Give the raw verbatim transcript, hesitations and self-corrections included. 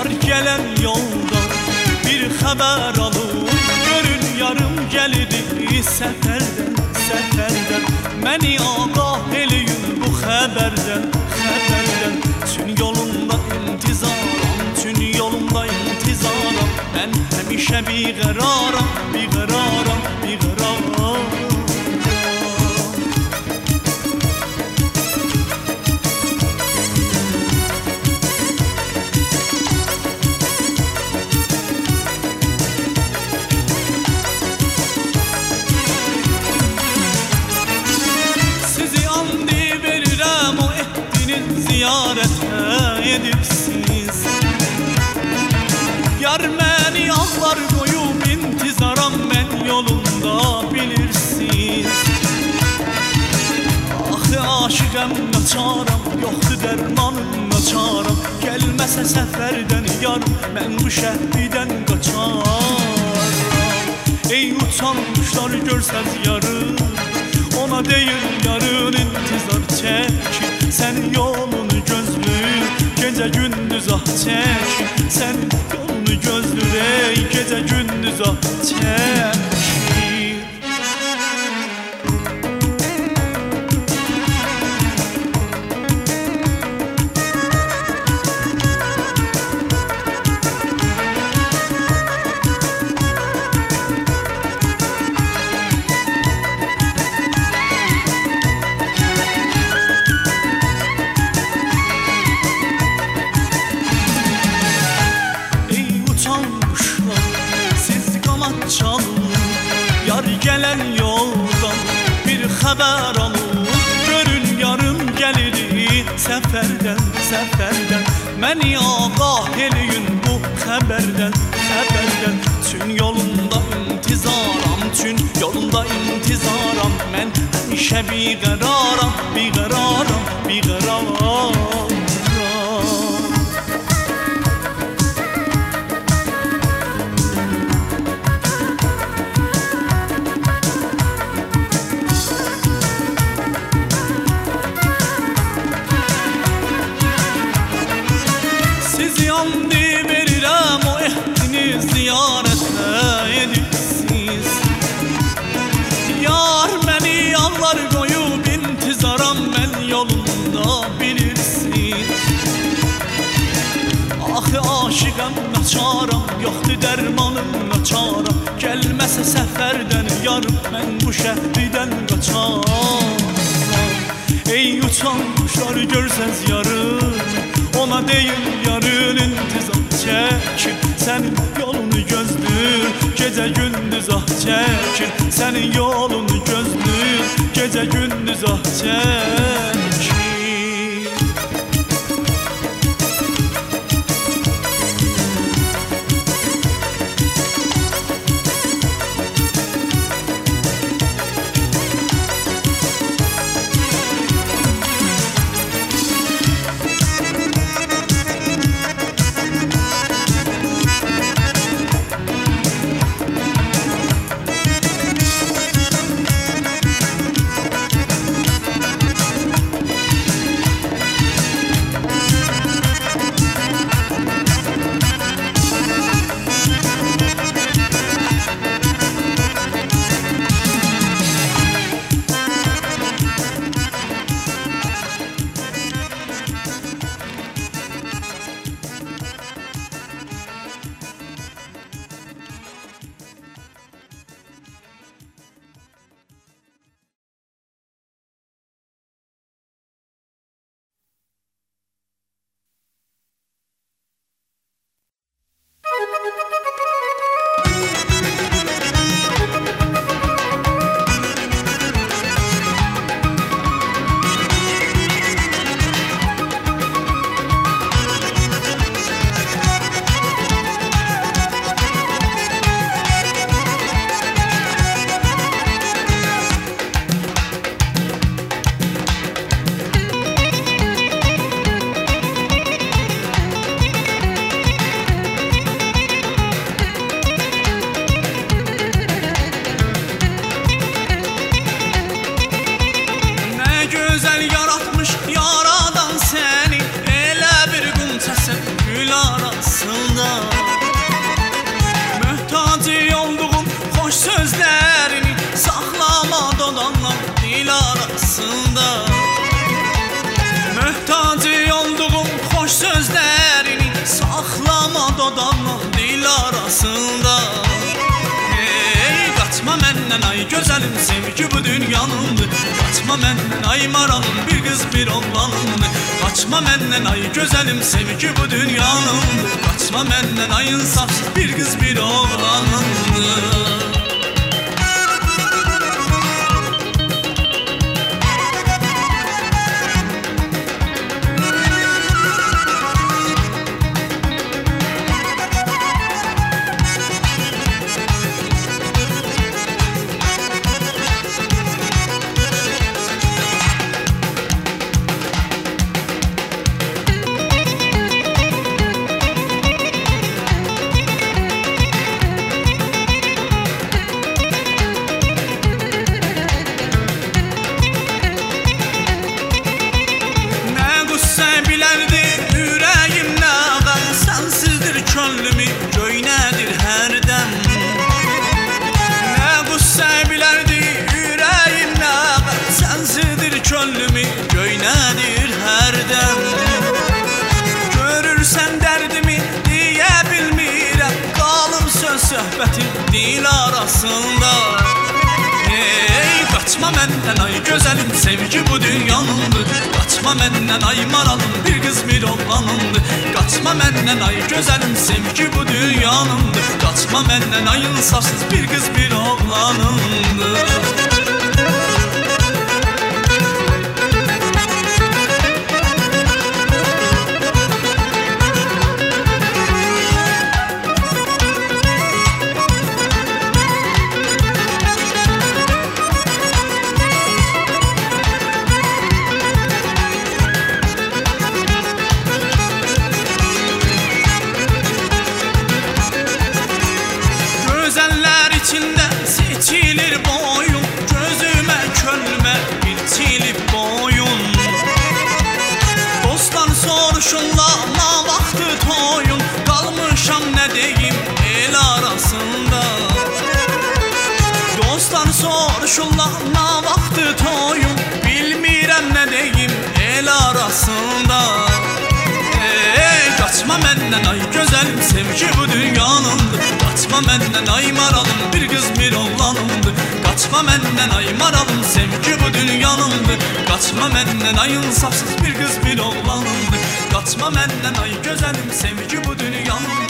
Yar gelen yolda bir haber alın, görün yarım geldi seferden, seferden. Məni ağah eləyin bu xəbərdən, xəbərdən. Tün yolunda intizaram, tün yolunda intizaram. Mən həmişə biqəraram, biqəraram, biqəraram. Ziyarətə edibsiz. Yar məni ağlar qoyub intizaram, mən yolunda bilirsiz. Axı aşiqəm naçaram, yoxdur dərmanım naçaram. Gəlməsə səfərdən yarım, mən bu şəhridən qaçaram. Ey utanmışlar görsəz yarın, ona deyil yarın intizar çəkir. Sən yolunu gözlür, gecə gündüz ah çəkir. Sən yolunu gözlür, ey gecə gündüz ah çəkir. Yar gelen yoldan bir haber alın, görün yarın gelir seferden, seferden. Məni ağah eləyin bu xəbərdən, xəbərdən. Tün yolunda intizaram, tün yolunda intizaram. Mən həmişə biqəraram, biqəraram, biqəraram. Yandı verirəm o ehdiniz ziyarətə edibsiz. Yar məni ağlar qoyub intizaram, mən yolunda bilirsiz. Axı aşiqəm naçaram, yoxdur dərmanım naçaram. Gəlməsə səfərdən yarım, mən bu şəhridən qaçaram. Ey utanmışlar görsəz yarın, ona deyil yarın intizam çəkir. Sənin yolunu gözlür, gecə gündüz ah çəkir. Sənin yolunu gözlür, gecə gündüz ah çəkir. arasında. Möhtac olduğum hoş sözlerini saklama dolanla dil arasında. Möhtac olduğum hoş sözlerini saklama dolanla dil arasında. Hey, kaçma menden ay güzelim, sevgi bu dünyanındır. Kaçma menden ay maralım, bir kız bir oğlanındır. Kaçma menden ay güzelim, sevgi bu dünyanındır. Kaçma menden ay insafsız, bir kız bir oğlanındır. Könlümü göynədir hərdən. Görürsən dərdimi deyə bilmirəm, qalıb söz söhbətin dil arasında. Hey, qaçma məndən ay gözəlim, sevgi bu dünyanındır. Qaçma məndən ay maralım, bir qız bir oğlanındır. Qaçma məndən ay gözəlim, sevgi bu dünyanındır. Qaçma məndən ay insafsız, bir qız bir oğlanındır. İçinde seçilir boyun, gözüme könlüme biçilib boyun. Dostlar soruşurlar ne vaxtı toyun, qalmışam ne deyim el arasında. Dostlar soruşurlar ne vaxtı toyun, bilmirəm ne deyim el arasında. Hey, kaçma məndən ay gözəlim, sevgi bu dünyanındır. Kaçma məndən ay maralım, bir qız bir oğlanımdır. Kaçma məndən ay maralım, sevgi bu dünyanındır. Kaçma məndən ay insafsız, bir qız bir oğlanımdır. Kaçma məndən ay gözəlim, sevgi bu dünyanındır.